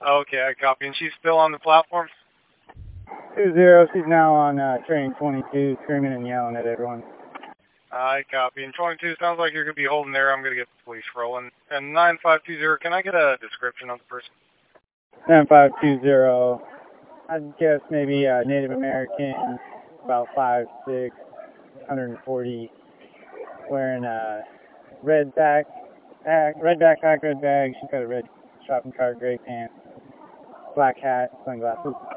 Okay, I copy. And she's still on the platform? 2-0, she's now on train 22, screaming and yelling at everyone. I copy. And 22, sounds like you're going to be holding there. I'm going to get the police rolling. And 9520, can I get a description of the person? 9520, I'd guess maybe Native American, about 5'6", 140, wearing a red backpack, red bag. She's got a red shopping cart, gray pants, black hat, sunglasses.